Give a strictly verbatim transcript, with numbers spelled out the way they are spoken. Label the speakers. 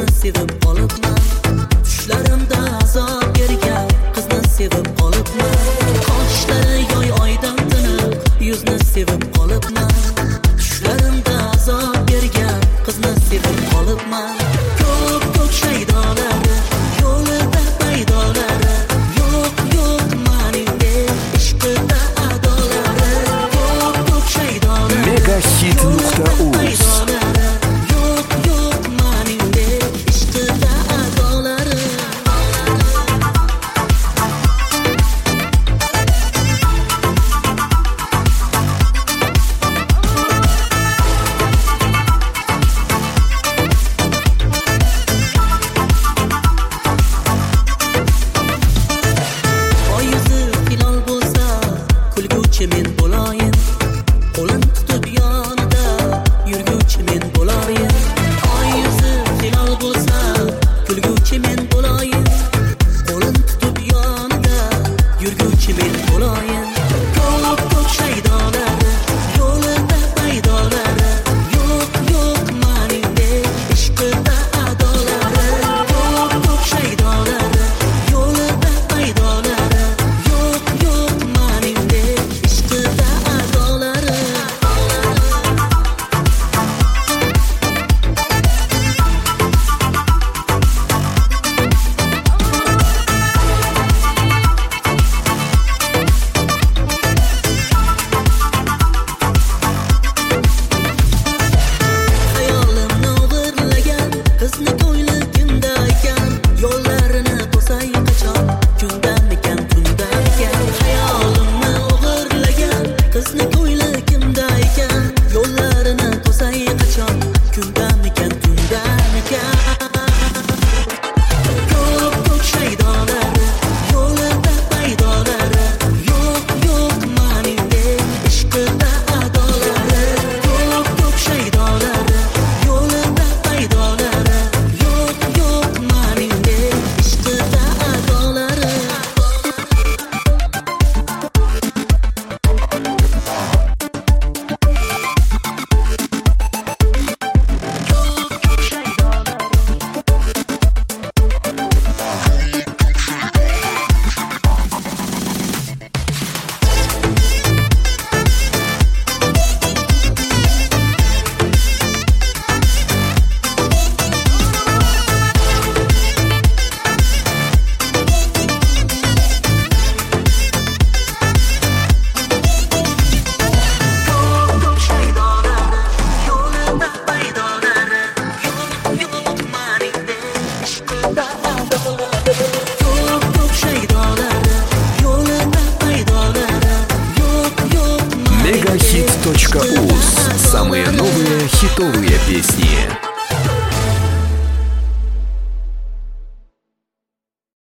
Speaker 1: qizni sevib qolibman. Tushlarimda azob bergan qizni sevib qolibman. Qoshlari yoy oydan tiniq, yuzni sevib qolibman. Tushlarimda azob bergan qizni sevib qolibman. Ko'p ko'k shaydolari yo'lida paydolari, yo'q yo'q maningdek ishqida adolari. Ko'p ko'k shaydolari
Speaker 2: Megahit nuqta uz
Speaker 1: men bo'layin, qo'lim tutib yonida yurguvchi men bo'layin. Oy yuzi hilol bo'lsa, kulguvchi men bo'layin, qo'lim tutib yonida yurguvchi men bo'layin. Ko'p ko'k shaydolari yo'lida paydolari, yo'q yo'q maningdek ishqida adolari. Ko'p ko'k shaydolari yo'lida paydolari, yo'q yo'q maningdek qizni ko'ylagimda ekan, yo'llarini to'say qachon, kundamikan tundamikan. Xayolimni o'g'irlagan qizni ko'ylagimda ekan, yo'llarini to'say qachon, kundamikan tundamikan. Ko'p ko'k shaydolari yo'lida paydolari, yo'q yo'q maningdek ishqida adolari. Ko'p ko'k shaydolari yo'lida paydolari, yo'q yo'q maningdek ishqida adolari.
Speaker 2: Megahit точка уз. Самые новые хитовые песни.